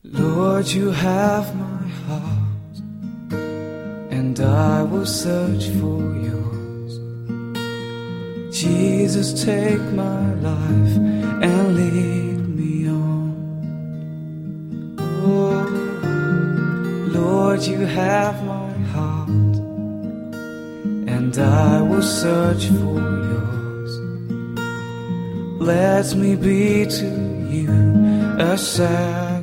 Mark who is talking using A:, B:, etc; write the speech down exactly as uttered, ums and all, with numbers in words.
A: Lord, you have my heart, and I will search for yours. Jesus, take my life and lead me on. Oh, Lord, you have my heart, and I will search for yours. Let me be to you a sacrifice.